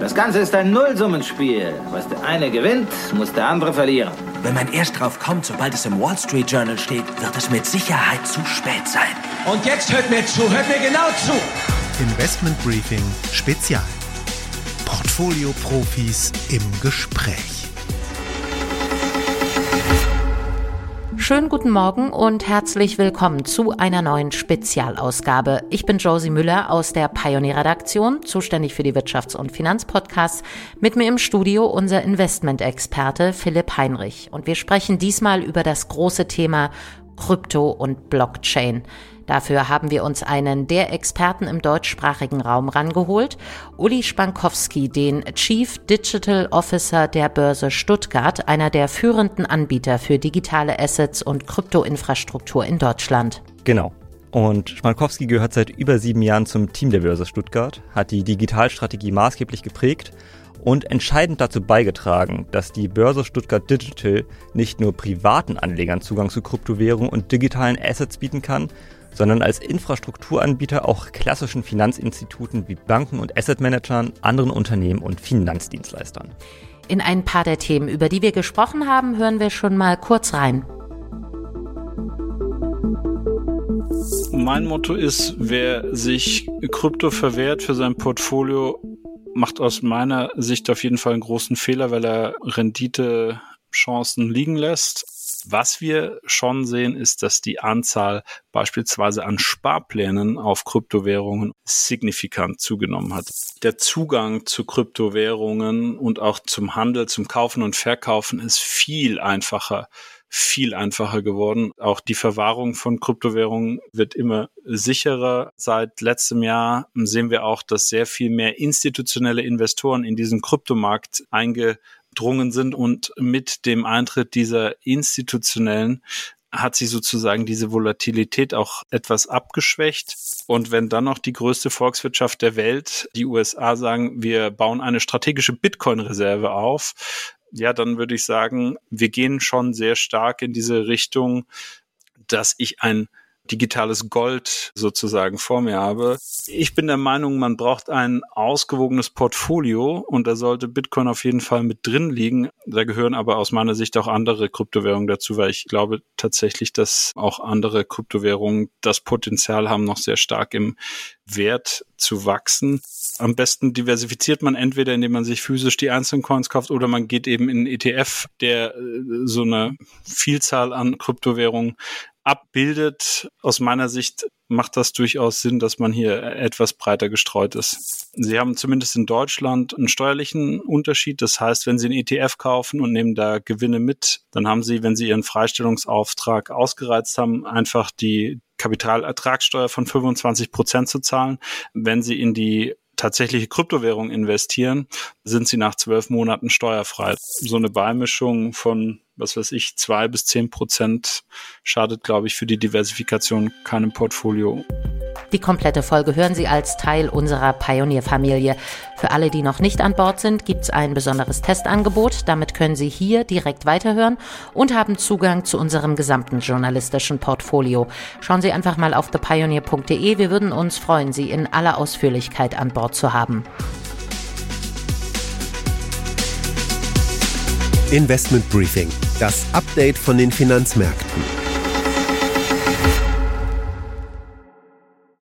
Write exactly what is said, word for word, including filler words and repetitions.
Das Ganze ist ein Nullsummenspiel. Was der eine gewinnt, muss der andere verlieren. Wenn man erst drauf kommt, sobald es im Wall Street Journal steht, wird es mit Sicherheit zu spät sein. Und jetzt hört mir zu, hört mir genau zu. Investment Briefing Spezial. Portfolio-Profis im Gespräch. Schönen guten Morgen und herzlich willkommen zu einer neuen Spezialausgabe. Ich bin Josie Müller aus der Pioneer-Redaktion, zuständig für die Wirtschafts- und Finanzpodcasts. Mit mir im Studio unser Investmentexperte Philipp Heinrich. Und wir sprechen diesmal über das große Thema Krypto und Blockchain. Dafür haben wir uns einen der Experten im deutschsprachigen Raum rangeholt, Uli Spankowski, den Chief Digital Officer der Börse Stuttgart, einer der führenden Anbieter für digitale Assets und Kryptoinfrastruktur in Deutschland. Genau. Und Spankowski gehört seit über sieben Jahren zum Team der Börse Stuttgart, hat die Digitalstrategie maßgeblich geprägt und entscheidend dazu beigetragen, dass die Börse Stuttgart Digital nicht nur privaten Anlegern Zugang zu Kryptowährungen und digitalen Assets bieten kann, sondern als Infrastrukturanbieter auch klassischen Finanzinstituten wie Banken und Assetmanagern, anderen Unternehmen und Finanzdienstleistern. In ein paar der Themen, über die wir gesprochen haben, hören wir schon mal kurz rein. Mein Motto ist, wer sich Krypto verwehrt für sein Portfolio, macht aus meiner Sicht auf jeden Fall einen großen Fehler, weil er Renditechancen liegen lässt. Was wir schon sehen, ist, dass die Anzahl beispielsweise an Sparplänen auf Kryptowährungen signifikant zugenommen hat. Der Zugang zu Kryptowährungen und auch zum Handel, zum Kaufen und Verkaufen ist viel einfacher, viel einfacher geworden. Auch die Verwahrung von Kryptowährungen wird immer sicherer. Seit letztem Jahr sehen wir auch, dass sehr viel mehr institutionelle Investoren in diesen Kryptomarkt einge drungen sind und mit dem Eintritt dieser institutionellen hat sich sozusagen diese Volatilität auch etwas abgeschwächt. Und wenn dann noch die größte Volkswirtschaft der Welt, die U S A, sagen, wir bauen eine strategische Bitcoin-Reserve auf, ja, dann würde ich sagen, wir gehen schon sehr stark in diese Richtung, dass ich ein digitales Gold sozusagen vor mir habe. Ich bin der Meinung, man braucht ein ausgewogenes Portfolio und da sollte Bitcoin auf jeden Fall mit drin liegen. Da gehören aber aus meiner Sicht auch andere Kryptowährungen dazu, weil ich glaube tatsächlich, dass auch andere Kryptowährungen das Potenzial haben, noch sehr stark im Wert zu wachsen. Am besten diversifiziert man entweder, indem man sich physisch die einzelnen Coins kauft oder man geht eben in einen E T F, der so eine Vielzahl an Kryptowährungen abbildet. Aus meiner Sicht macht das durchaus Sinn, dass man hier etwas breiter gestreut ist. Sie haben zumindest in Deutschland einen steuerlichen Unterschied. Das heißt, wenn Sie einen E T F kaufen und nehmen da Gewinne mit, dann haben Sie, wenn Sie Ihren Freistellungsauftrag ausgereizt haben, einfach die Kapitalertragssteuer von fünfundzwanzig Prozent zu zahlen. Wenn Sie in die tatsächliche Kryptowährung investieren, sind Sie nach zwölf Monaten steuerfrei. So eine Beimischung von, was weiß ich, zwei bis zehn Prozent schadet, glaube ich, für die Diversifikation keinem Portfolio. Die komplette Folge hören Sie als Teil unserer Pioneer-Familie. Für alle, die noch nicht an Bord sind, gibt es ein besonderes Testangebot. Damit können Sie hier direkt weiterhören und haben Zugang zu unserem gesamten journalistischen Portfolio. Schauen Sie einfach mal auf the pioneer punkt de. Wir würden uns freuen, Sie in aller Ausführlichkeit an Bord zu haben. Investment Briefing, das Update von den Finanzmärkten.